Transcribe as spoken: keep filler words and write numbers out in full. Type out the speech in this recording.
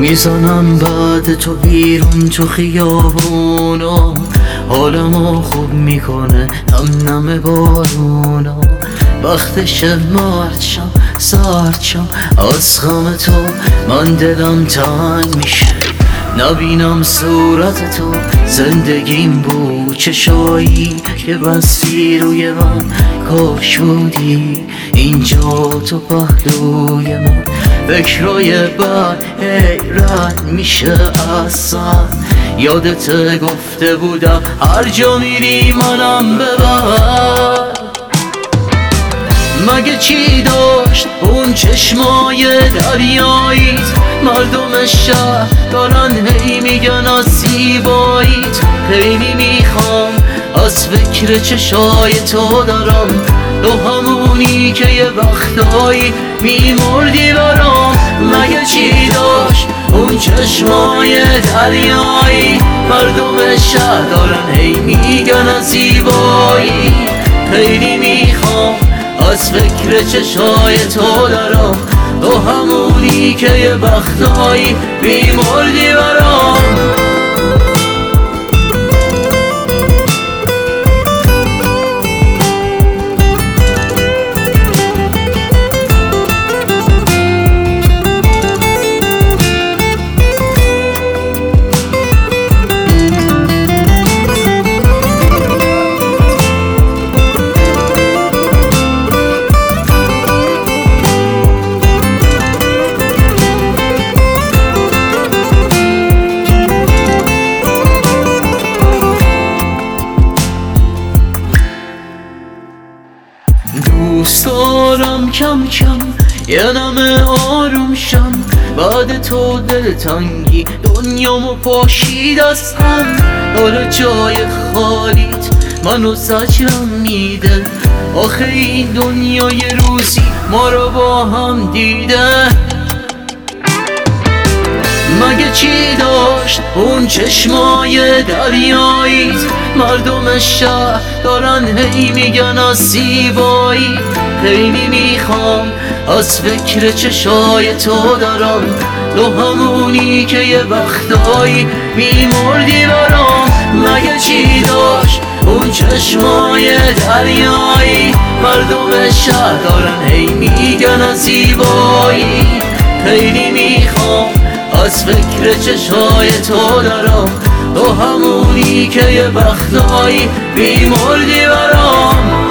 میزنم بعد تو بیرون تو خیابونا، حالمو خوب میکنه نم نم بارونا. وقتش مرد شم سرد شم از غم تو، من دلم تنگ میشه نبینم صورت تو. زندگیم بود چشایی که بستی روی من، کاش بودی اینجا تو پهلوی من. فکرای بد حیرت میشه اصلا، یادت گفته بودم هر جا میری منم ببر. مگه چی داشت اون چشمای دریاییت؟ مردم شهر دارن هی میگن از زیباییت. خیلی میخوام از فکر چشای تو دارم، تو همونی که یه وقتایی میمردی برام. مگه چی داشت اون چشمای دریایی؟ مردم شهر دارن هی میگن از زیبایی. خیلی میخوام از فکر چشای تو دارم، تو همونی که یه وقتایی میمردی برام. دوست دارم کم کم یه نم آروم شم، بعد تو دلتنگی دنیامو پاشید از هم. داره جای خالیت منو زجرم میده، آخه این دنیا یه روزی ما رو با هم دیده. مگه چی داشت اون چشمای دریاییت؟ مردم شهر دارن هی میگن از زیبایی. خیلی میخوام از فکر چشای تو دارم، تو همونی که یه وقتایی میمردی برام. مگه چی داشت اون چشمای دریایی؟ مردم شهر دارن هی میگن از زیبایی. خیلی میخوام از فکر چشای تو دارم، تو همونی که یه وقتایی میمردی برام.